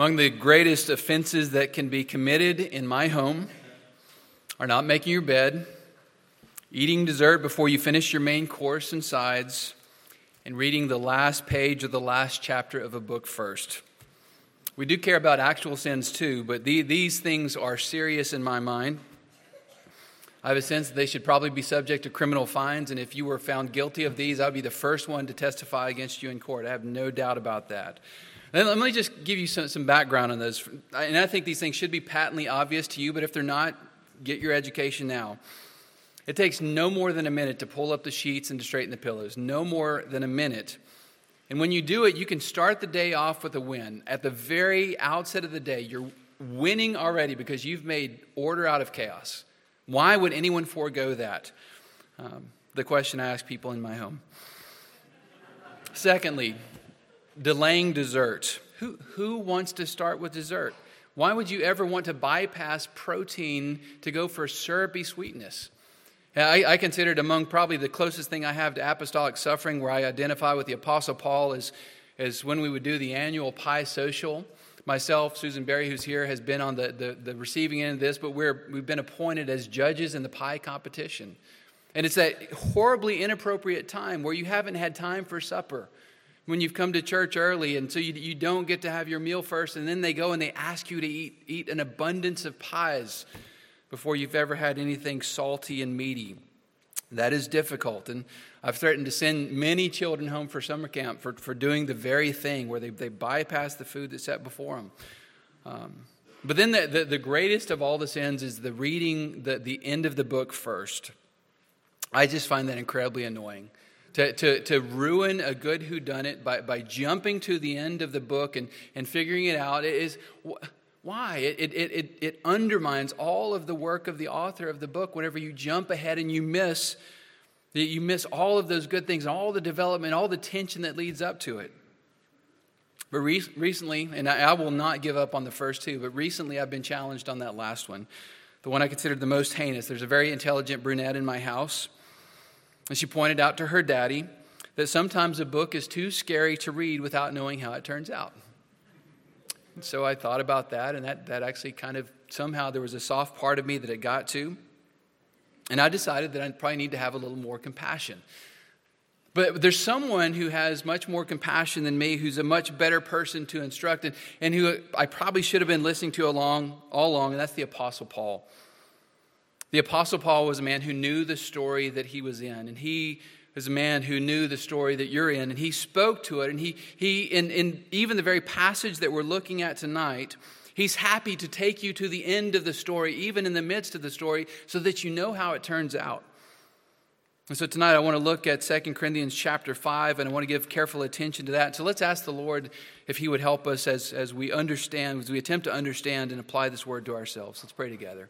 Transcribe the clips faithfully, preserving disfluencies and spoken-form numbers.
Among the greatest offenses that can be committed in my home are not making your bed, eating dessert before you finish your main course and sides, and reading the last page of the last chapter of a book first. We do care about actual sins too, but the, these things are serious in my mind. I have a sense that they should probably be subject to criminal fines, and if you were found guilty of these, I'd be the first one to testify against you in court. I have no doubt about that. And let me just give you some, some background on those. And I think these things should be patently obvious to you, but if they're not, get your education now. It takes no more than a minute to pull up the sheets and to straighten the pillows. No more than a minute. And when you do it, you can start the day off with a win. At the very outset of the day, you're winning already because you've made order out of chaos. Why would anyone forego that? Um, the question I ask people in my home. Secondly, delaying dessert. Who, who wants to start with dessert? Why would you ever want to bypass protein to go for syrupy sweetness? I, I consider it among probably the closest thing I have to apostolic suffering, where I identify with the Apostle Paul, is, is when we would do the annual pie social. Myself, Susan Berry, who's here, has been on the, the, the receiving end of this, but we're, we've been appointed as judges in the pie competition. And it's that horribly inappropriate time where you haven't had time for supper, when you've come to church early, and so you, you don't get to have your meal first, and then they go and they ask you to eat, eat an abundance of pies before you've ever had anything salty and meaty. That is difficult, and I've threatened to send many children home for summer camp for, for doing the very thing where they, they bypass the food that's set before them. Um, but then the, the, the greatest of all the sins is the reading the, the end of the book first. I just find that incredibly annoying. To, to, to ruin a good whodunit by, by jumping to the end of the book and, and figuring it out is... Why? It, it, it, it undermines all of the work of the author of the book whenever you jump ahead and you miss, you miss all of those good things, all the development, all the tension that leads up to it. But re- recently, and I, I will not give up on the first two, but recently I've been challenged on that last one, the one I considered the most heinous. There's a very intelligent brunette in my house, and she pointed out to her daddy that sometimes a book is too scary to read without knowing how it turns out. And so I thought about that, and that, that actually kind of, somehow there was a soft part of me that it got to. And I decided that I probably need to have a little more compassion. But there's someone who has much more compassion than me, who's a much better person to instruct, and, and who I probably should have been listening to along, all along, and that's the Apostle Paul. The Apostle Paul was a man who knew the story that he was in, and he was a man who knew the story that you're in, and he spoke to it, and he, he in, in even the very passage that we're looking at tonight, he's happy to take you to the end of the story, even in the midst of the story, so that you know how it turns out. And so tonight I want to look at Second Corinthians chapter five, and I want to give careful attention to that. So let's ask the Lord if he would help us as, as we understand, as we attempt to understand and apply this word to ourselves. Let's pray together.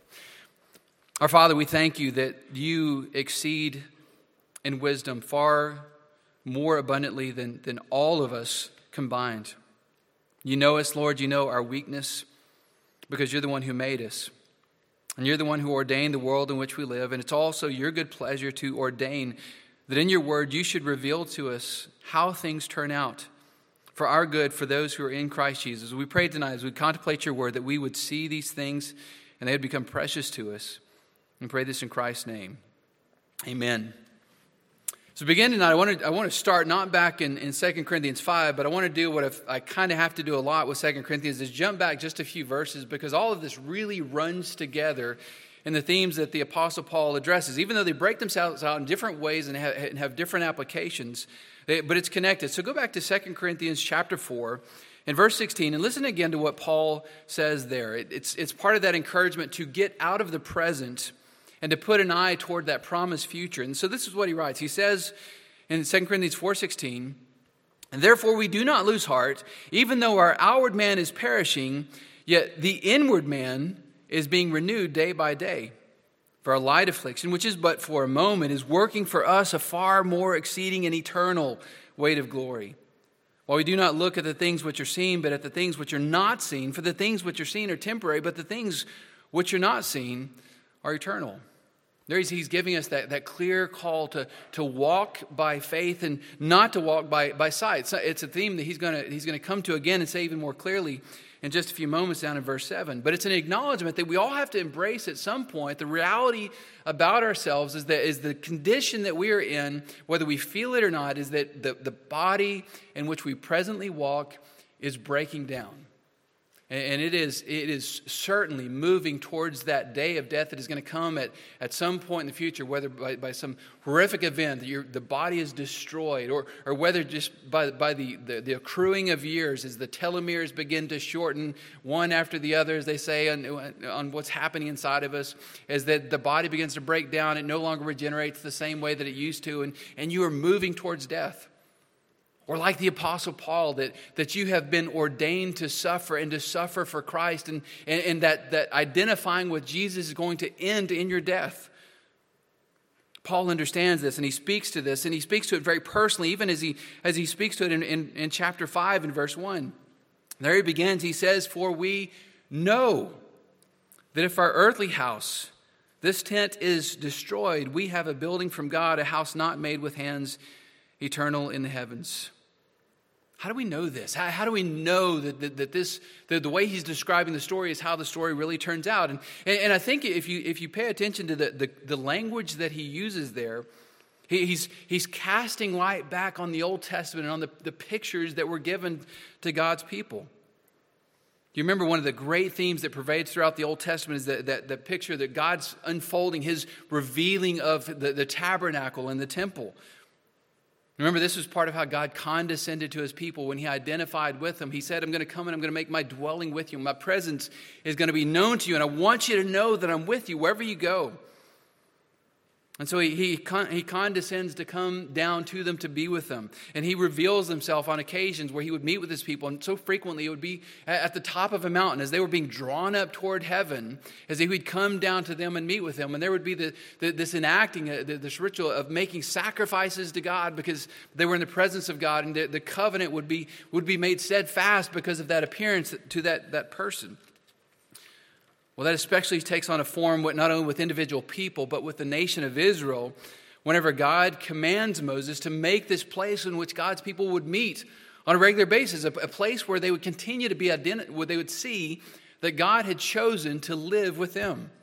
Our Father, we thank you that you exceed in wisdom far more abundantly than, than all of us combined. You know us, Lord. You know our weakness because you're the one who made us. And you're the one who ordained the world in which we live. And it's also your good pleasure to ordain that in your word you should reveal to us how things turn out for our good, for those who are in Christ Jesus. We pray tonight as we contemplate your word that we would see these things and they would become precious to us. And pray this in Christ's name. Amen. So begin tonight, I want to I want to start not back in, in Second Corinthians five, but I want to do what I've, I kind of have to do a lot with Second Corinthians, is jump back just a few verses, because all of this really runs together in the themes that the Apostle Paul addresses. Even though they break themselves out in different ways and have, and have different applications, they, but it's connected. So go back to Second Corinthians chapter four and verse sixteen, and listen again to what Paul says there. It, it's, it's part of that encouragement to get out of the present and to put an eye toward that promised future. And so this is what he writes. He says in Second Corinthians four sixteen, "And therefore we do not lose heart, even though our outward man is perishing, yet the inward man is being renewed day by day. For our light affliction, which is but for a moment, is working for us a far more exceeding and eternal weight of glory. While we do not look at the things which are seen, but at the things which are not seen. For the things which are seen are temporary, but the things which are not seen are eternal." There he's, he's giving us that, that clear call to, to walk by faith and not to walk by, by sight. So it's a theme that he's going to he's going to come to again and say even more clearly in just a few moments down in verse seven. But it's an acknowledgement that we all have to embrace at some point. The reality about ourselves is that is the condition that we are in, whether we feel it or not, is that the, the body in which we presently walk is breaking down. And it is it is certainly moving towards that day of death that is going to come at, at some point in the future, whether by, by some horrific event that your, the body is destroyed, or or whether just by, by the, the, the accruing of years as the telomeres begin to shorten one after the other, as they say, on, on what's happening inside of us, as that the body begins to break down, it no longer regenerates the same way that it used to, and, and you are moving towards death. Or like the Apostle Paul, that, that you have been ordained to suffer and to suffer for Christ, and, and, and that, that identifying with Jesus is going to end in your death. Paul understands this, and he speaks to this, and he speaks to it very personally, even as he, as he speaks to it in, in, in chapter five and verse one. There he begins, he says, "For we know that if our earthly house, this tent, is destroyed, we have a building from God, a house not made with hands, eternal in the heavens." How do we know this? How, how do we know that, that, that this that the way he's describing the story is how the story really turns out? And, and, and I think if you if you pay attention to the, the, the language that he uses there, he, he's, he's casting light back on the Old Testament and on the, the pictures that were given to God's people. You remember one of the great themes that pervades throughout the Old Testament is that, that, that picture that God's unfolding, his revealing of the, the tabernacle and the temple. Remember, this was part of how God condescended to his people when he identified with them. He said, "I'm going to come and I'm going to make my dwelling with you. My presence is going to be known to you, and I want you to know that I'm with you wherever you go." And so he, he, he condescends to come down to them to be with them. And he reveals himself on occasions where he would meet with his people. And so frequently it would be at the top of a mountain as they were being drawn up toward heaven, as he would come down to them and meet with them. And there would be the, the, this enacting, uh, this ritual of making sacrifices to God because they were in the presence of God. And the, the covenant would be, would be made steadfast because of that appearance to that, that person. Well, that especially takes on a form not only with individual people, but with the nation of Israel, whenever God commands Moses to make this place in which God's people would meet on a regular basis, a, a place where they would continue to be identi- where they would see that God had chosen to live with them.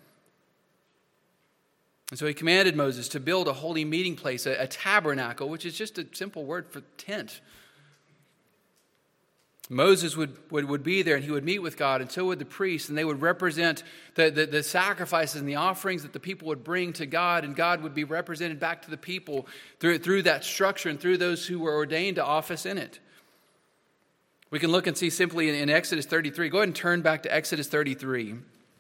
And so he commanded Moses to build a holy meeting place, a, a tabernacle, which is just a simple word for tent. Moses would, would, would be there and he would meet with God, and so would the priests, and they would represent the, the, the sacrifices and the offerings that the people would bring to God, and God would be represented back to the people through, through that structure and through those who were ordained to office in it. We can look and see simply in, in Exodus thirty-three. Go ahead and turn back to Exodus thirty-three.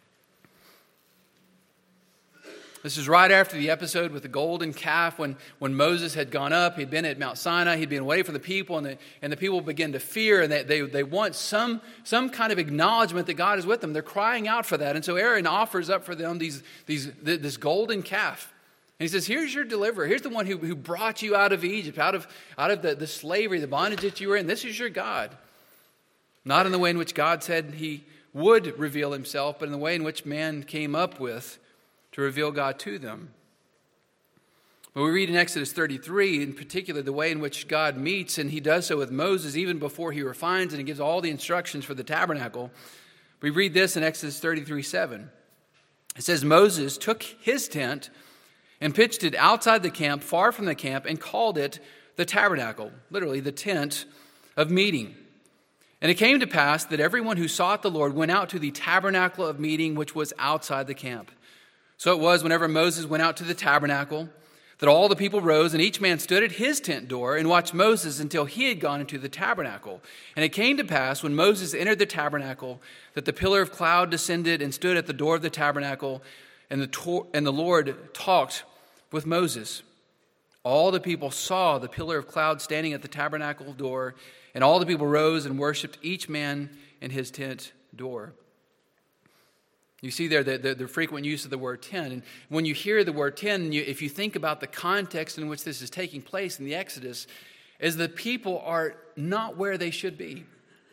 This is right after the episode with the golden calf when, when Moses had gone up. He'd been at Mount Sinai. He'd been away from the people, and the, and the people began to fear, and they, they, they want some, some kind of acknowledgement that God is with them. They're crying out for that. And so Aaron offers up for them these, these, this golden calf. And he says, "Here's your deliverer. Here's the one who, who brought you out of Egypt, out of, out of the, the slavery, the bondage that you were in. This is your God." Not in the way in which God said he would reveal himself, but in the way in which man came up with to reveal God to them. When we read in Exodus thirty-three, in particular, the way in which God meets, and he does so with Moses even before he refines and he gives all the instructions for the tabernacle. We read this in Exodus thirty-three seven. It says, "Moses took his tent and pitched it outside the camp, far from the camp, and called it the tabernacle," literally the tent of meeting. "And it came to pass that everyone who sought the Lord went out to the tabernacle of meeting, which was outside the camp. So it was whenever Moses went out to the tabernacle that all the people rose, and each man stood at his tent door and watched Moses until he had gone into the tabernacle. And it came to pass when Moses entered the tabernacle that the pillar of cloud descended and stood at the door of the tabernacle, and the, to- and the Lord talked with Moses. All the people saw the pillar of cloud standing at the tabernacle door, and all the people rose and worshiped, each man in his tent door." You see there the, the, the frequent use of the word tent. And when you hear the word tent, you, if you think about the context in which this is taking place in the Exodus, is the people are not where they should be.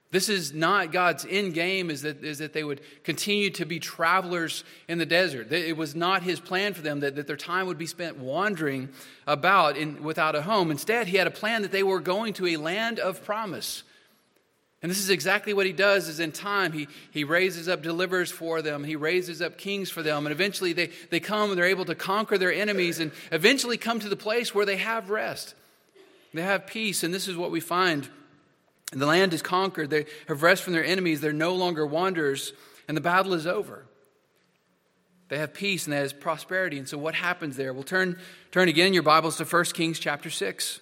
This is not God's end game, is that, is that they would continue to be travelers in the desert. It was not his plan for them that, that their time would be spent wandering about in, without a home. Instead, he had a plan that they were going to a land of promise. And this is exactly what he does, is in time, he, he raises up deliverers for them. He raises up kings for them. And eventually they, they come and they're able to conquer their enemies and eventually come to the place where they have rest. They have peace. And this is what we find. The land is conquered. They have rest from their enemies. They're no longer wanderers. And the battle is over. They have peace and they have prosperity. And so what happens there? We'll turn, turn again in your Bibles to First Kings chapter six.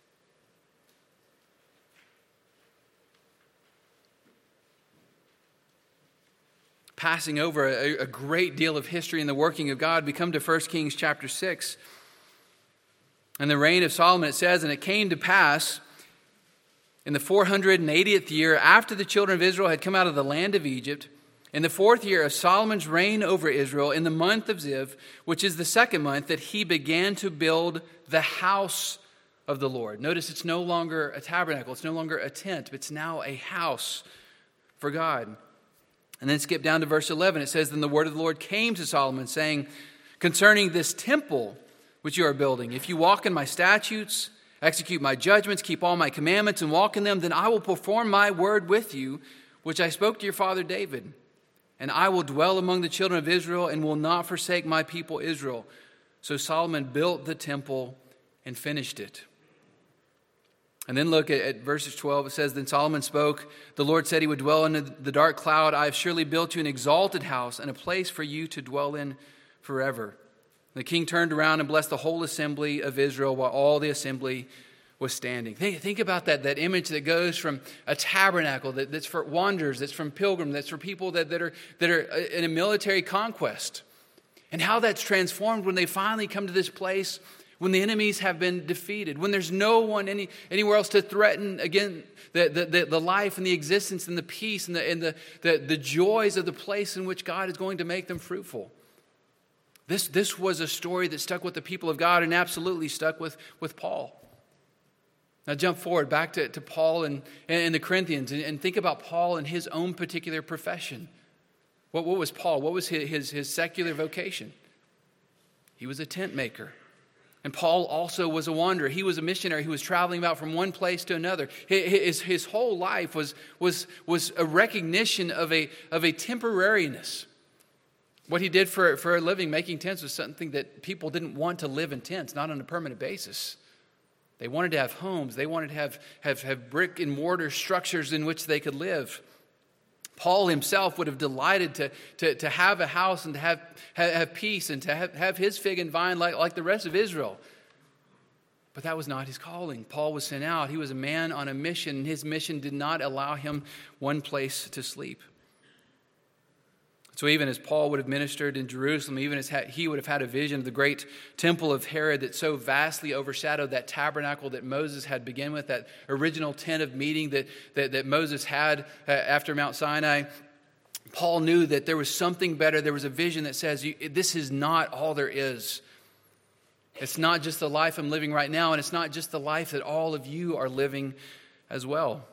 Passing over a, a great deal of history in the working of God, we come to First Kings chapter six. In the reign of Solomon, it says, "And it came to pass in the four hundred eightieth year, after the children of Israel had come out of the land of Egypt, in the fourth year of Solomon's reign over Israel, in the month of Ziv, which is the second month, that he began to build the house of the Lord." Notice it's no longer a tabernacle. It's no longer a tent. It's now a house for God. And then skip down to verse eleven. It says, "Then the word of the Lord came to Solomon, saying, concerning this temple which you are building, if you walk in my statutes, execute my judgments, keep all my commandments, and walk in them, then I will perform my word with you, which I spoke to your father David. And I will dwell among the children of Israel and will not forsake my people Israel." So Solomon built the temple and finished it. And then look at, at verses twelve. It says, "Then Solomon spoke. The Lord said he would dwell in the dark cloud. I have surely built you an exalted house and a place for you to dwell in forever." The king turned around and blessed the whole assembly of Israel while all the assembly was standing. Think, think about that, that image that goes from a tabernacle that, that's for wanderers, that's from pilgrims, that's for people that, that, are, that are in a military conquest. And how that's transformed when they finally come to this place when the enemies have been defeated, when there's no one any, anywhere else to threaten, again, the, the, the, the life and the existence and the peace and, the, and the, the, the joys of the place in which God is going to make them fruitful. This, this was a story that stuck with the people of God and absolutely stuck with, with Paul. Now jump forward back to, to Paul and, and the Corinthians and, and think about Paul and his own particular profession. What, what was Paul? What was his, his, his secular vocation? He was a tent maker. And Paul also was a wanderer. He was a missionary who was traveling about from one place to another. His, his whole life was, was, was a recognition of a, of a temporariness. What he did for, for a living, making tents, was something that people didn't want to live in tents, not on a permanent basis. They wanted to have homes. They wanted to have, have, have brick and mortar structures in which they could live. Paul himself would have delighted to, to, to have a house and to have, have, have peace and to have, have his fig and vine like, like the rest of Israel. But that was not his calling. Paul was sent out. He was a man on a mission, and his mission did not allow him one place to sleep. So even as Paul would have ministered in Jerusalem, even as he would have had a vision of the great temple of Herod that so vastly overshadowed that tabernacle that Moses had begun with, that original tent of meeting that, that, that Moses had after Mount Sinai, Paul knew that there was something better. There was a vision that says, this is not all there is. It's not just the life I'm living right now, and it's not just the life that all of you are living as well.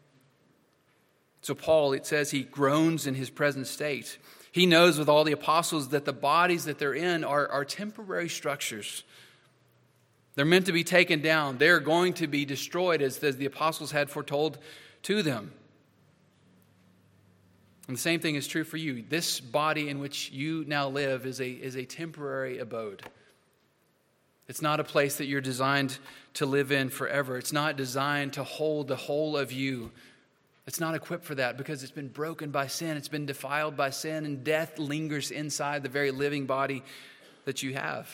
So Paul, it says, he groans in his present state. He knows with all the apostles that the bodies that they're in are, are temporary structures. They're meant to be taken down. They're going to be destroyed, as, as the apostles had foretold to them. And the same thing is true for you. This body in which you now live is a, is a temporary abode. It's not a place that you're designed to live in forever. It's not designed to hold the whole of you. It's not equipped for that because it's been broken by sin. It's been defiled by sin, and death lingers inside the very living body that you have.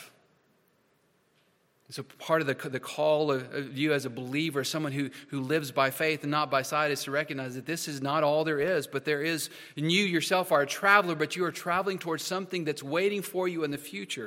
So part of the, the call of, of you as a believer, someone who, who lives by faith and not by sight, is to recognize that this is not all there is, but there is, and you yourself are a traveler, but you are traveling towards something that's waiting for you in the future.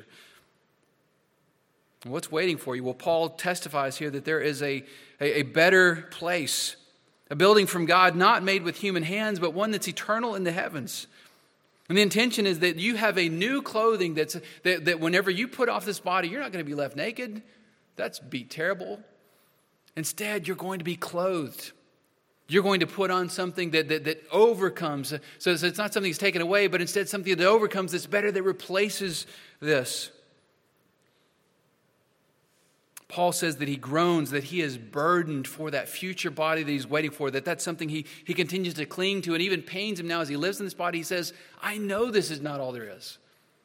And what's waiting for you? Well, Paul testifies here that there is a, a, a better place, a building from God, not made with human hands, but one that's eternal in the heavens. And the intention is that you have a new clothing that's that, that whenever you put off this body, you're not going to be left naked. That's be terrible. Instead, you're going to be clothed. You're going to put on something that, that, that overcomes. So, so it's not something that's taken away, but instead something that overcomes that's better, that replaces this. Paul says that he groans, that he is burdened for that future body that he's waiting for, that that's something he, he continues to cling to and even pains him now as he lives in this body. He says, I know this is not all there is.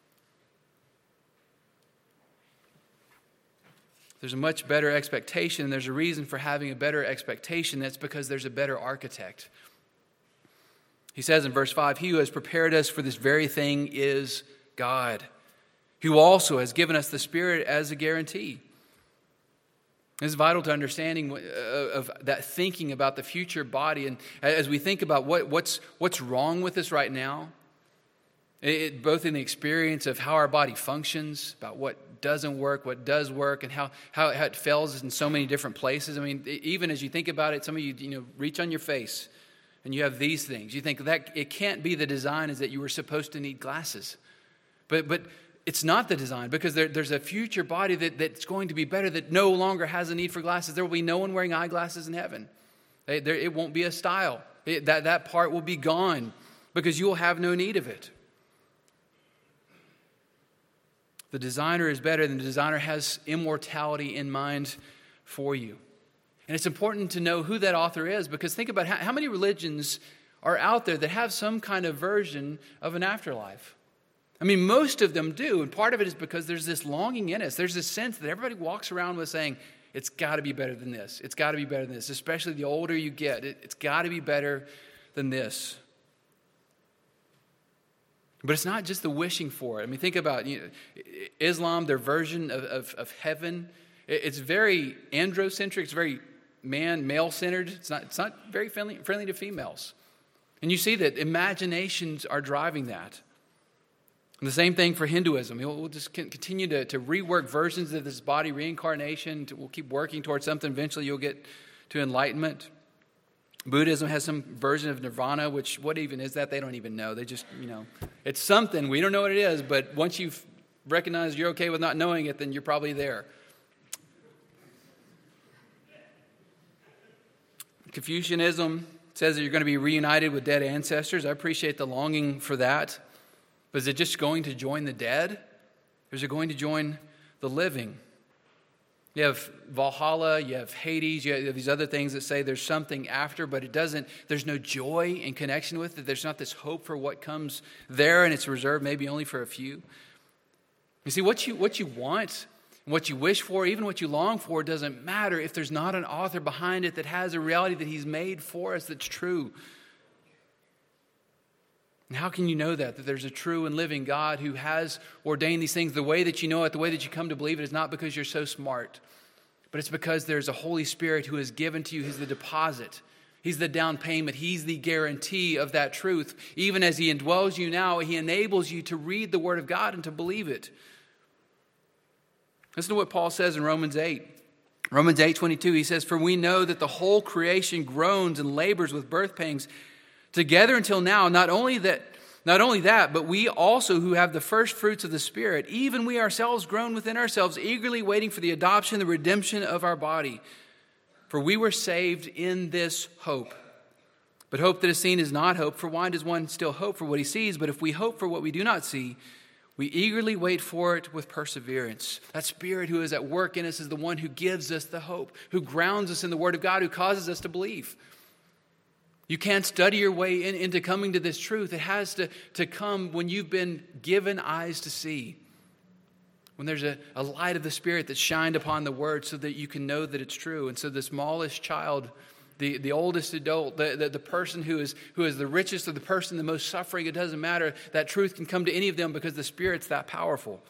There's a much better expectation, and there's a reason for having a better expectation. That's because there's a better architect. He says in verse five, he who has prepared us for this very thing is God, who also has given us the Spirit as a guarantee. It's vital to understanding of that thinking about the future body. And as we think about what, what's, what's wrong with us right now, it, both in the experience of how our body functions, about what doesn't work, what does work, and how, how, how it fails in so many different places. I mean, even as you think about it, some of you, you know, reach on your face and you have these things. You think that it can't be the design is that you were supposed to need glasses. But but it's not the design, because there, there's a future body that, that's going to be better, that no longer has a need for glasses. There will be no one wearing eyeglasses in heaven. They, there, it won't be a style. It, that, that part will be gone because you will have no need of it. The designer is better, than the designer has immortality in mind for you. And it's important to know who that author is, because think about how, how many religions are out there that have some kind of version of an afterlife. I mean, most of them do, and part of it is because there's this longing in us. There's this sense that everybody walks around with saying, it's got to be better than this. It's got to be better than this, especially the older you get. It, it's got to be better than this. But it's not just the wishing for it. I mean, think about you know, Islam, their version of, of, of heaven. It's very androcentric. It's very man, male-centered. It's not, it's not very friendly, friendly to females. And you see that imaginations are driving that. And the same thing for Hinduism. We'll just continue to, to rework versions of this body, reincarnation. We'll keep working towards something. Eventually you'll get to enlightenment. Buddhism has some version of nirvana, which, what even is that? They don't even know. They just, you know, it's something. We don't know what it is, but once you've recognized you're okay with not knowing it, then you're probably there. Confucianism says that you're going to be reunited with dead ancestors. I appreciate the longing for that. But is it just going to join the dead? Or is it going to join the living? You have Valhalla, you have Hades, you have these other things that say there's something after, but it doesn't, there's no joy in connection with it. There's not this hope for what comes there, and it's reserved maybe only for a few. You see, what you what you want, what you wish for, even what you long for, doesn't matter if there's not an author behind it that has a reality that he's made for us that's true. And how can you know that? That there's a true and living God who has ordained these things. The way that you know it, the way that you come to believe it is not because you're so smart, but it's because there's a Holy Spirit who is given to you. He's the deposit. He's the down payment. He's the guarantee of that truth. Even as he indwells you now, he enables you to read the Word of God and to believe it. Listen to what Paul says in Romans eight. Romans eight twenty-two, he says, "For we know that the whole creation groans and labors with birth pangs together until now, not only that, not only that, but we also who have the first fruits of the Spirit, even we ourselves groan within ourselves, eagerly waiting for the adoption, the redemption of our body. For we were saved in this hope. But hope that is seen is not hope, for why does one still hope for what he sees? But if we hope for what we do not see, we eagerly wait for it with perseverance." That Spirit who is at work in us is the one who gives us the hope, who grounds us in the Word of God, who causes us to believe. You can't study your way in, into coming to this truth. It has to, to come when you've been given eyes to see. When there's a, a light of the Spirit that's shined upon the Word so that you can know that it's true. And so the smallest child, the, the oldest adult, the, the, the person who is, who is the richest or the person the most suffering, it doesn't matter. That truth can come to any of them because the Spirit's that powerful.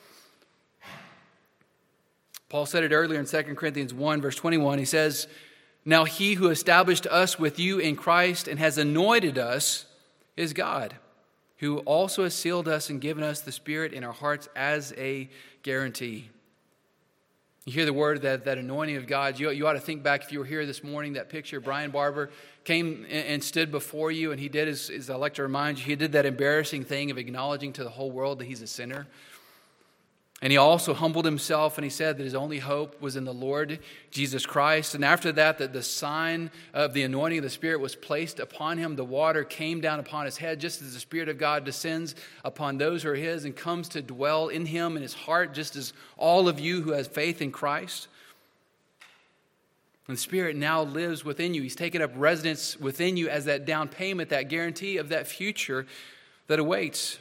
Paul said it earlier in Second Corinthians one, verse twenty-one. He says, "Now he who established us with you in Christ and has anointed us is God, who also has sealed us and given us the Spirit in our hearts as a guarantee." You hear the word, that, that anointing of God. You, you ought to think back, if you were here this morning, that picture, Brian Barber came and, and stood before you, and he did, as, as I like to remind you, he did that embarrassing thing of acknowledging to the whole world that he's a sinner. And he also humbled himself, and he said that his only hope was in the Lord Jesus Christ. And after that, that the sign of the anointing of the Spirit was placed upon him. The water came down upon his head, just as the Spirit of God descends upon those who are his and comes to dwell in him in his heart, just as all of you who have faith in Christ. And the Spirit now lives within you. He's taken up residence within you as that down payment, that guarantee of that future that awaits.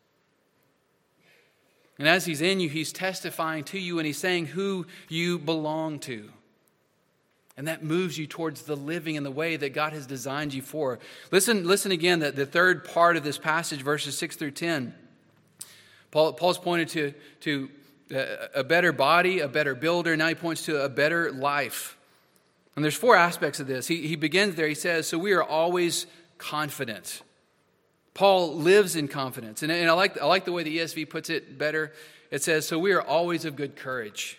And as he's in you, he's testifying to you, and he's saying who you belong to. And that moves you towards the living in the way that God has designed you for. Listen, listen again, that the third part of this passage, verses six through ten. Paul, Paul's pointed to, to a better body, a better builder. Now he points to a better life. And there's four aspects of this. He, he begins there, he says, so we are always confident. Paul lives in confidence. And, and I like I like the way the E S V puts it better. It says, so we are always of good courage.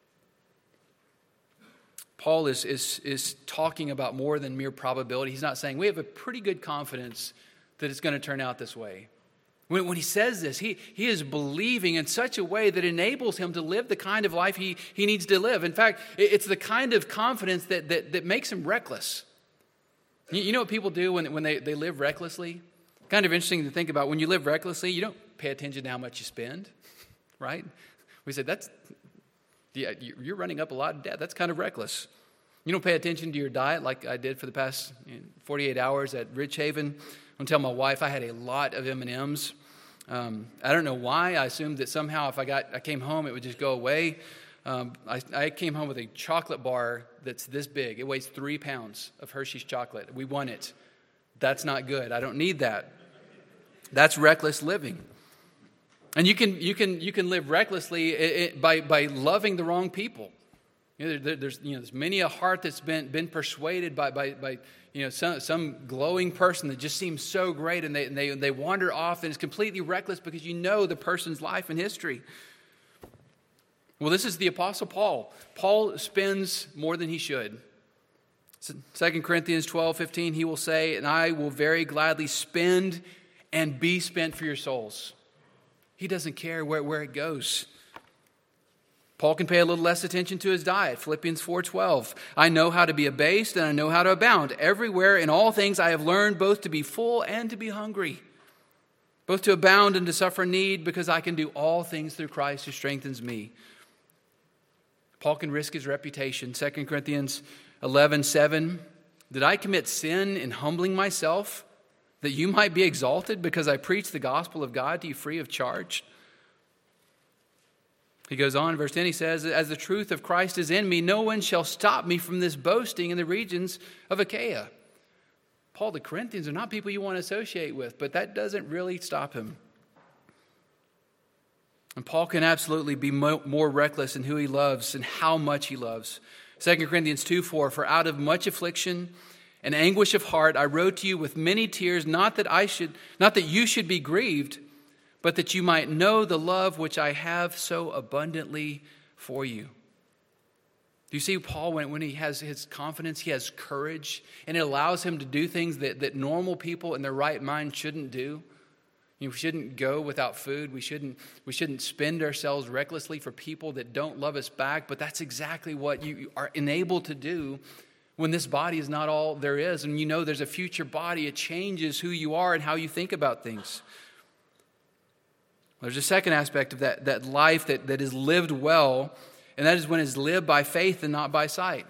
Paul is, is, is talking about more than mere probability. He's not saying we have a pretty good confidence that it's going to turn out this way. When, when he says this, he, he is believing in such a way that enables him to live the kind of life he, he needs to live. In fact, it, it's the kind of confidence that, that, that makes him reckless. You, you know what people do when, when they, they live recklessly? Kind of interesting to think about. When you live recklessly, you don't pay attention to how much you spend, right? We say, that's, yeah, you're running up a lot of debt. That's kind of reckless. You don't pay attention to your diet like I did for the past forty-eight hours at Ridge Haven. I'm going to tell my wife I had a lot of M and M's. Um, I don't know why. I assumed that somehow if I got, I came home, it would just go away. Um, I, I came home with a chocolate bar that's this big. It weighs three pounds of Hershey's chocolate. We won it. That's not good. I don't need that. That's reckless living. And you can you can you can live recklessly it, it, by by loving the wrong people. You know, there, there's you know there's many a heart that's been been persuaded by by by you know some some glowing person that just seems so great, and they and they they wander off, and it's completely reckless because you know the person's life and history. Well, this is the Apostle Paul. Paul spends more than he should. Second Corinthians twelve fifteen, he will say, and I will very gladly spend and be spent for your souls. He doesn't care where, where it goes. Paul can pay a little less attention to his diet. Philippians four twelve, I know how to be abased and I know how to abound. Everywhere in all things I have learned both to be full and to be hungry, both to abound and to suffer need, because I can do all things through Christ who strengthens me. Paul can risk his reputation. Second Corinthians eleven seven, did I commit sin in humbling myself that you might be exalted because I preach the gospel of God to you free of charge? He goes on, verse ten, he says, as the truth of Christ is in me, no one shall stop me from this boasting in the regions of Achaia. Paul, the Corinthians are not people you want to associate with, but that doesn't really stop him. And Paul can absolutely be more reckless in who he loves and how much he loves. Second Corinthians two four, for out of much affliction and anguish of heart I wrote to you with many tears, not that I should, not that you should be grieved, but that you might know the love which I have so abundantly for you. Do you see Paul, when, when he has his confidence, he has courage, and it allows him to do things that, that normal people in their right mind shouldn't do? You know, we shouldn't go without food. We shouldn't, we shouldn't spend ourselves recklessly for people that don't love us back. But that's exactly what you are enabled to do when this body is not all there is. And you know there's a future body. It changes who you are and how you think about things. There's a second aspect of that, that life that, that is lived well, and that is when it's lived by faith and not by sight.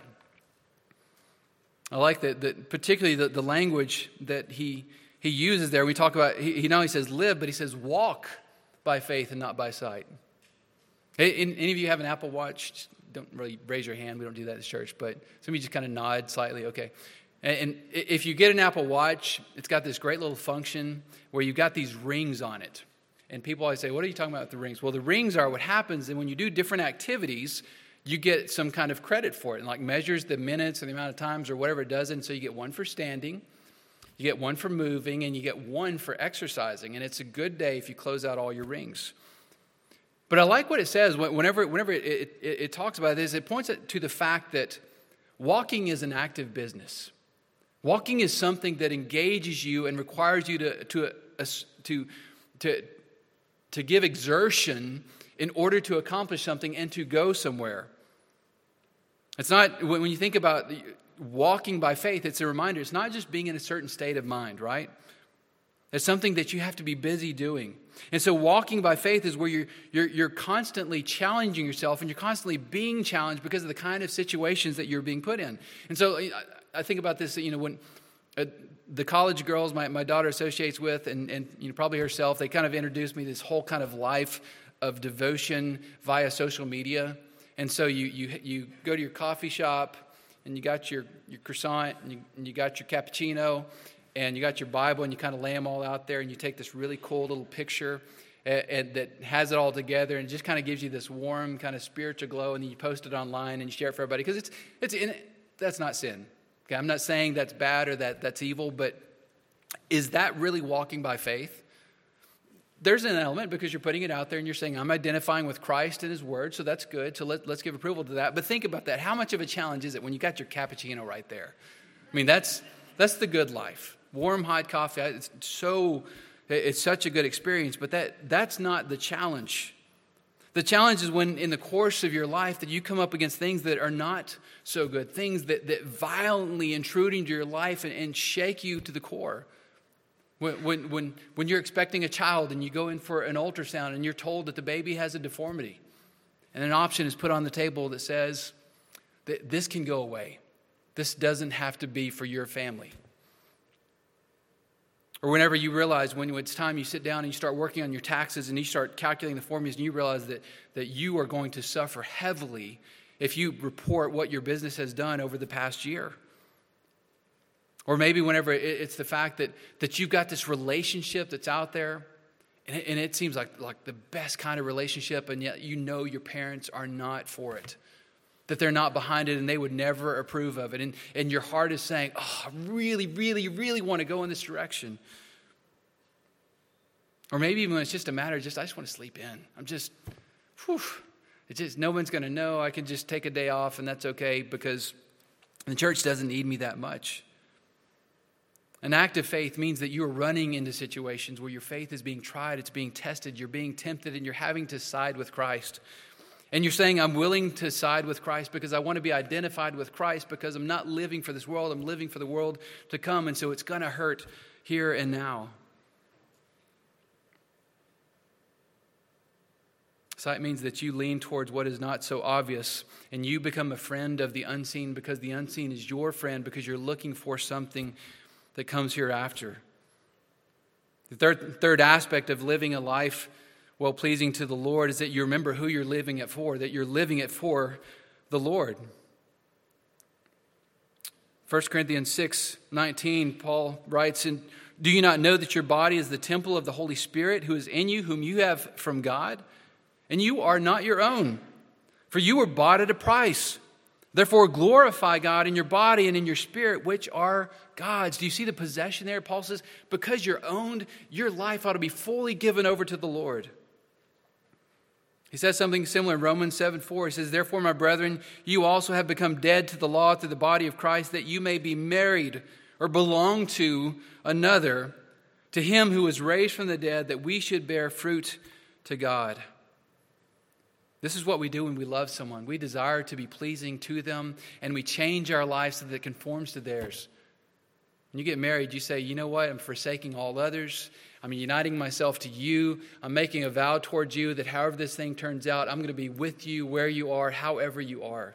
I like that, that particularly the, the language that he He uses there. We talk about, he, he not only says live, but he says walk by faith and not by sight. Hey, any of you have an Apple Watch? Just don't really raise your hand. We don't do that at church, but some of you just kind of nod slightly. Okay. And, and if you get an Apple Watch, it's got this great little function where you've got these rings on it. And people always say, what are you talking about with the rings? Well, the rings are what happens, and when you do different activities, you get some kind of credit for it. And like measures the minutes or the amount of times or whatever it does. And so you get one for standing. You get one for moving, and you get one for exercising. And it's a good day if you close out all your rings. But I like what it says. Whenever, whenever it, it, it, it talks about this, it points to the fact that walking is an active business. Walking is something that engages you and requires you to, to, to, to, to give exertion in order to accomplish something and to go somewhere. It's not, when you think about walking by faith, it's a reminder, it's not just being in a certain state of mind, right? It's something that you have to be busy doing. And so walking by faith is where you're, you're, you're constantly challenging yourself, and you're constantly being challenged because of the kind of situations that you're being put in. And so I, I think about this, you know, when uh, the college girls my, my daughter associates with, and, and you know, probably herself, they kind of introduced me to this whole kind of life of devotion via social media. And so you you you go to your coffee shop, and you got your, your croissant, and you, and you got your cappuccino, and you got your Bible, and you kind of lay them all out there, and you take this really cool little picture and, and that has it all together, and it just kind of gives you this warm kind of spiritual glow, and then you post it online, and you share it for everybody, because it's it's in, that's not sin. Okay, I'm not saying that's bad or that that's evil, but is that really walking by faith? There's an element, because you're putting it out there and you're saying, I'm identifying with Christ and His Word, so that's good. So let, let's give approval to that. But think about that. How much of a challenge is it when you got your cappuccino right there? I mean, that's that's the good life. Warm, hot coffee. It's so it's such a good experience. But that that's not the challenge. The challenge is when, in the course of your life, that you come up against things that are not so good, things that, that violently intrude into your life and, and shake you to the core. When, when, when, when you're expecting a child and you go in for an ultrasound and you're told that the baby has a deformity, and an option is put on the table that says that this can go away. This doesn't have to be for your family. Or whenever you realize, when it's time you sit down and you start working on your taxes and you start calculating the formulas, and you realize that, that you are going to suffer heavily if you report what your business has done over the past year. Or maybe whenever it's the fact that, that you've got this relationship that's out there, and it, and it seems like, like the best kind of relationship, and yet you know your parents are not for it, that they're not behind it, and they would never approve of it. And, and your heart is saying, oh, I really, really, really want to go in this direction. Or maybe even when it's just a matter of just, I just want to sleep in. I'm just, whew, it's just, no one's going to know. I can just take a day off, and that's okay, because the church doesn't need me that much. An act of faith means that you're running into situations where your faith is being tried, it's being tested, you're being tempted, and you're having to side with Christ. And you're saying, I'm willing to side with Christ because I want to be identified with Christ, because I'm not living for this world, I'm living for the world to come, and so it's going to hurt here and now. Sight means that you lean towards what is not so obvious, and you become a friend of the unseen, because the unseen is your friend, because you're looking for something that comes hereafter. The third, third aspect of living a life well-pleasing to the Lord is that you remember who you're living it for, that you're living it for the Lord. First Corinthians six nineteen, Paul writes, "And do you not know that your body is the temple of the Holy Spirit who is in you, whom you have from God? And you are not your own, for you were bought at a price. Therefore, glorify God in your body and in your spirit, which are God's." Do you see the possession there? Paul says, because you're owned, your life ought to be fully given over to the Lord. He says something similar in Romans seven four. He says, "Therefore, my brethren, you also have become dead to the law through the body of Christ, that you may be married or belong to another, to Him who was raised from the dead, that we should bear fruit to God." This is what we do when we love someone. We desire to be pleasing to them, and we change our lives so that it conforms to theirs. When you get married, you say, you know what? I'm forsaking all others. I'm uniting myself to you. I'm making a vow towards you that however this thing turns out, I'm going to be with you where you are, however you are.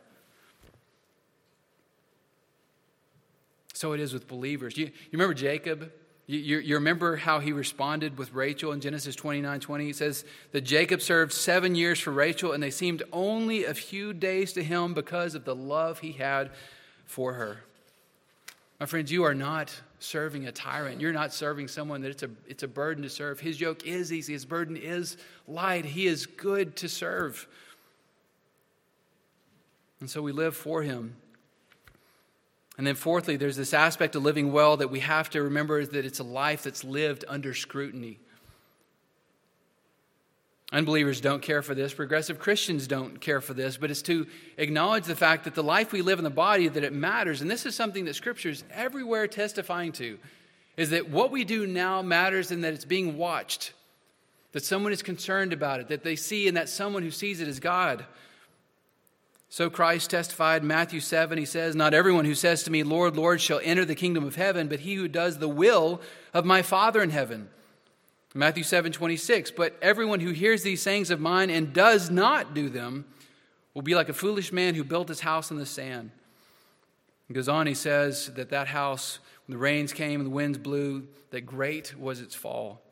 So it is with believers. You, you remember Jacob? You, you, you remember how he responded with Rachel in Genesis twenty-nine twenty? It says that Jacob served seven years for Rachel, and they seemed only a few days to him because of the love he had for her. My friends, you are not serving a tyrant. You're not serving someone that it's a, it's a burden to serve. His yoke is easy. His burden is light. He is good to serve. And so we live for Him. And then fourthly, there's this aspect of living well that we have to remember, is that it's a life that's lived under scrutiny. Unbelievers don't care for this. Progressive Christians don't care for this. But it's to acknowledge the fact that the life we live in the body, that it matters. And this is something that Scripture is everywhere testifying to, is that what we do now matters and that it's being watched. that someone is concerned about it, that they see in that someone who sees it as God. So Christ testified in Matthew seven, he says, "Not everyone who says to me, 'Lord, Lord,' shall enter the kingdom of heaven, but he who does the will of my Father in heaven." Matthew seven twenty-six, "But everyone who hears these sayings of mine and does not do them will be like a foolish man who built his house on the sand." He goes on, he says that that house, when the rains came and the winds blew, that great was its fall.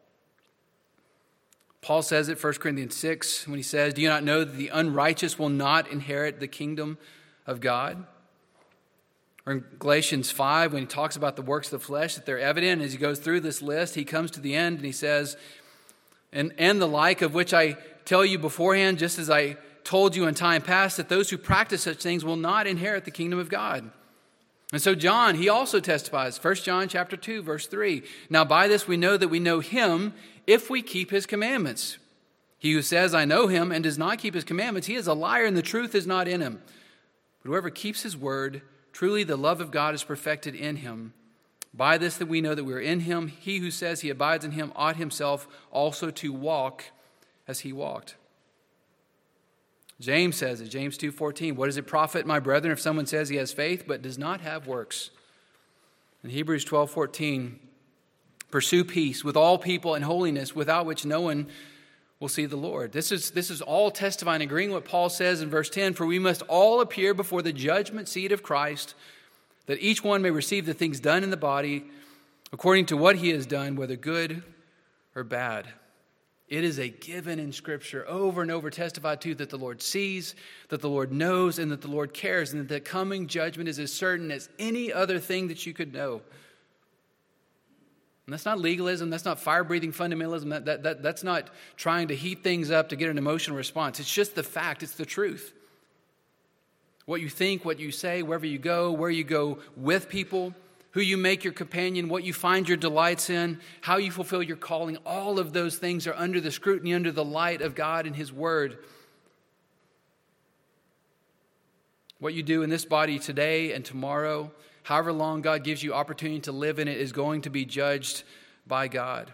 Paul says it, First Corinthians six, when he says, "Do you not know that the unrighteous will not inherit the kingdom of God?" Or in Galatians five, when he talks about the works of the flesh, that they're evident. As he goes through this list, he comes to the end and he says, and, and the like of which I tell you beforehand, just as I told you in time past, that those who practice such things will not inherit the kingdom of God. And so John, he also testifies, First John chapter two, verse three, "Now by this we know that we know him if we keep his commandments. He who says, 'I know him,' and does not keep his commandments, he is a liar, and the truth is not in him. But whoever keeps his word, truly the love of God is perfected in him. By this that we know that we are in him. He who says he abides in him ought himself also to walk as he walked." James says it, James two fourteen, "What does it profit, my brethren, if someone says he has faith but does not have works?" In Hebrews twelve fourteen, "Pursue peace with all people and holiness, without which no one will see the Lord." This is, this is all testifying, agreeing what Paul says in verse ten, "For we must all appear before the judgment seat of Christ, that each one may receive the things done in the body according to what he has done, whether good or bad." It is a given in Scripture, over and over testified to, that the Lord sees, that the Lord knows, and that the Lord cares, and that the coming judgment is as certain as any other thing that you could know. And that's not legalism, that's not fire-breathing fundamentalism, that, that, that, that's not trying to heat things up to get an emotional response. It's just the fact, it's the truth. What you think, what you say, wherever you go, where you go with people, who you make your companion, what you find your delights in, how you fulfill your calling, all of those things are under the scrutiny, under the light of God and His Word. What you do in this body today and tomorrow, however long God gives you opportunity to live in it, is going to be judged by God.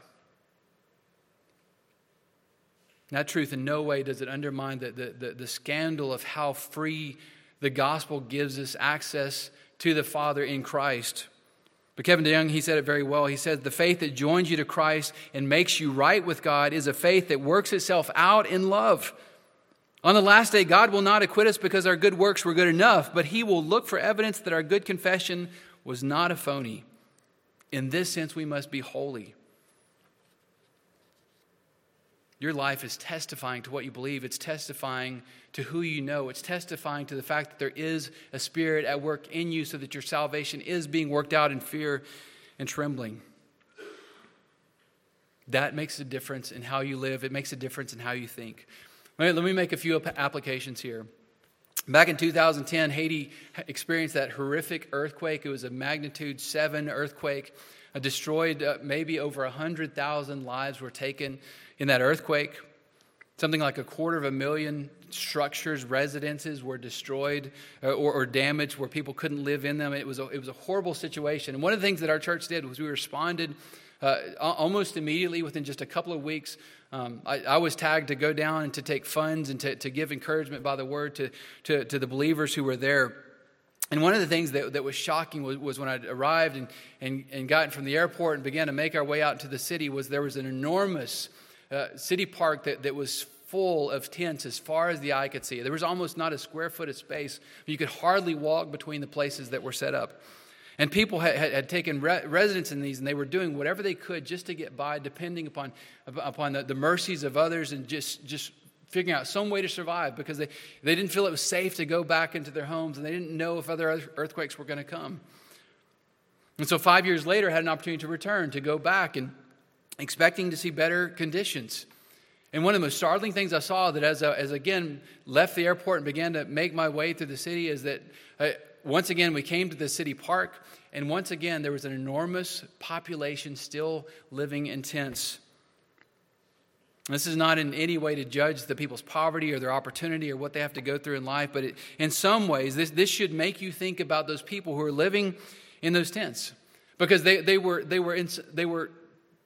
And that truth in no way does it undermine the, the, the, the scandal of how free the gospel gives us access to the Father in Christ. But Kevin DeYoung, he said it very well. He said, the faith that joins you to Christ and makes you right with God is a faith that works itself out in love. On the last day, God will not acquit us because our good works were good enough, but He will look for evidence that our good confession was not a phony. In this sense, we must be holy. Your life is testifying to what you believe. It's testifying to who you know. It's testifying to the fact that there is a Spirit at work in you so that your salvation is being worked out in fear and trembling. That makes a difference in how you live. It makes a difference in how you think. Let me make a few applications here. Back in two thousand ten, Haiti experienced that horrific earthquake. It was a magnitude seven earthquake. It destroyed uh, maybe over one hundred thousand lives were taken in that earthquake. Something like a quarter of a million structures, residences were destroyed uh, or, or damaged where people couldn't live in them. It was, a, it was a horrible situation. And one of the things that our church did was we responded uh, almost immediately within just a couple of weeks. Um, I, I was tagged to go down and to take funds and to, to give encouragement by the word to, to, to the believers who were there. And one of the things that, that was shocking was, was when I arrived and, and, and got from the airport and began to make our way out into the city was there was an enormous uh, city park that, that was full of tents as far as the eye could see. There was almost not a square foot of space. You could hardly walk between the places that were set up. And people had, had, had taken re- residence in these, and they were doing whatever they could just to get by, depending upon upon the, the mercies of others and just, just figuring out some way to survive because they, they didn't feel it was safe to go back into their homes, and they didn't know if other earthquakes were going to come. And so five years later, I had an opportunity to return, to go back, and expecting to see better conditions. And one of the most startling things I saw that as I, as again left the airport and began to make my way through the city is that uh, once again we came to the city park, and once again there was an enormous population still living in tents. This is not in any way to judge the people's poverty or their opportunity or what they have to go through in life, but it, in some ways this, this should make you think about those people who are living in those tents, because they, they were they were in, they were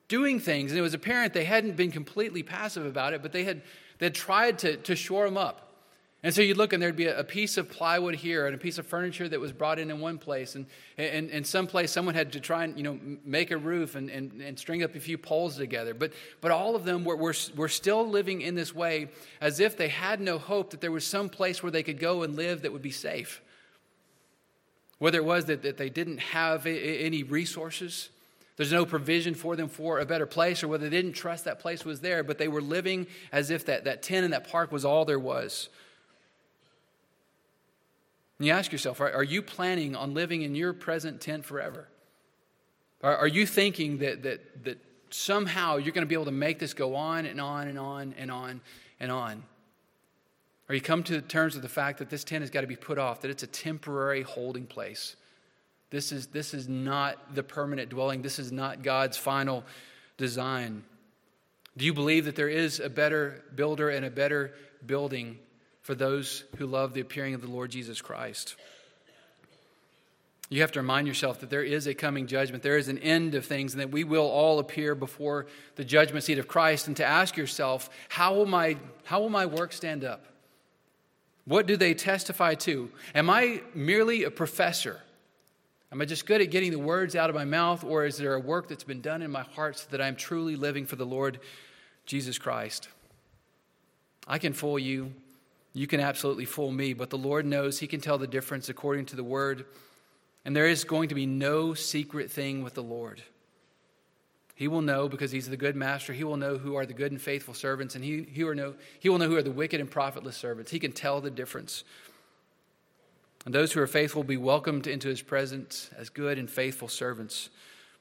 doing things, and it was apparent they hadn't been completely passive about it, but they had they had tried to, to shore them up. And so you'd look, and there'd be a, a piece of plywood here and a piece of furniture that was brought in in one place, and and, and someplace someone had to try and, you know, make a roof and, and, and string up a few poles together. But but all of them were, were, were still living in this way as if they had no hope that there was some place where they could go and live that would be safe. Whether it was that, that they didn't have a, a, any resources, there's no provision for them for a better place, or whether they didn't trust that place was there, but they were living as if that, that tent and that park was all there was. And you ask yourself, are, are you planning on living in your present tent forever? Are, are you thinking that, that, that somehow you're going to be able to make this go on and on and on and on and on? Or you come to terms with the fact that this tent has got to be put off, that it's a temporary holding place. This is, this is not the permanent dwelling. This is not God's final design. Do you believe that there is a better builder and a better building for those who love the appearing of the Lord Jesus Christ? You have to remind yourself that there is a coming judgment. There is an end of things, and that we will all appear before the judgment seat of Christ. And to ask yourself, how will my, how will my work stand up? What do they testify to? Am I merely a professor? Am I just good at getting the words out of my mouth, or is there a work that's been done in my heart so that I'm truly living for the Lord Jesus Christ? I can fool you. You can absolutely fool me, but the Lord knows. He can tell the difference according to the Word. And there is going to be no secret thing with the Lord. He will know, because He's the good master. He will know who are the good and faithful servants, and he, he, will know, he will know who are the wicked and profitless servants. He can tell the difference. And those who are faithful will be welcomed into His presence as good and faithful servants.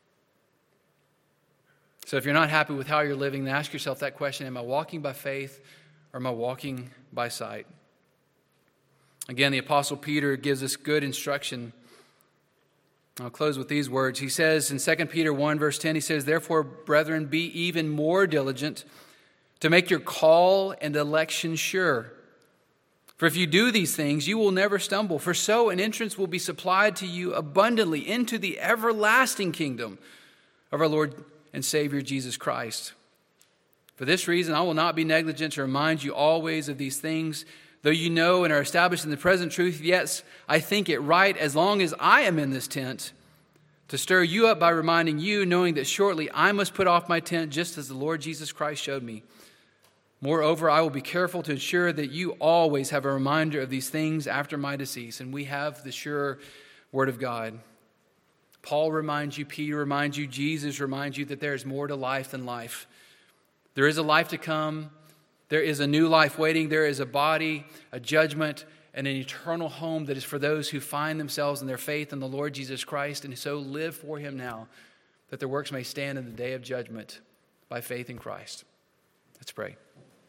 So if you're not happy with how you're living, then ask yourself that question: am I walking by faith, or am I walking by sight? Again, the Apostle Peter gives us good instruction. I'll close with these words. He says in Second Peter one, verse ten, he says, "Therefore, brethren, be even more diligent to make your call and election sure. For if you do these things, you will never stumble. For so an entrance will be supplied to you abundantly into the everlasting kingdom of our Lord and Savior Jesus Christ. For this reason, I will not be negligent to remind you always of these things. Though you know and are established in the present truth, yes, I think it right, as long as I am in this tent, to stir you up by reminding you, knowing that shortly I must put off my tent, just as the Lord Jesus Christ showed me. Moreover, I will be careful to ensure that you always have a reminder of these things after my decease." And we have the sure word of God. Paul reminds you, Peter reminds you, Jesus reminds you that there is more to life than life. There is a life to come. There is a new life waiting. There is a body, a judgment, and an eternal home that is for those who find themselves in their faith in the Lord Jesus Christ, and so live for Him now, that their works may stand in the day of judgment by faith in Christ. Let's pray.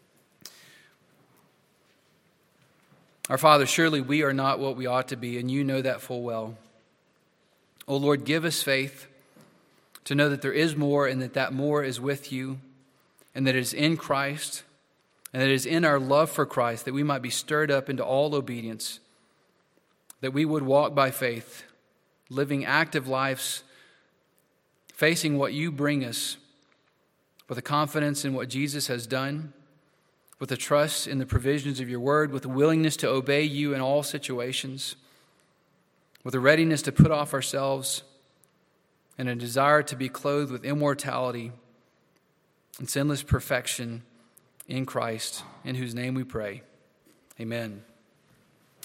Our Father, surely we are not what we ought to be, and you know that full well. O Lord, give us faith to know that there is more, and that that more is with you, and that it is in Christ, and that it is in our love for Christ that we might be stirred up into all obedience, that we would walk by faith, living active lives, facing what you bring us with a confidence in what Jesus has done, with a trust in the provisions of your word, with a willingness to obey you in all situations, with a readiness to put off ourselves, and a desire to be clothed with immortality and sinless perfection in Christ, in whose name we pray. Amen.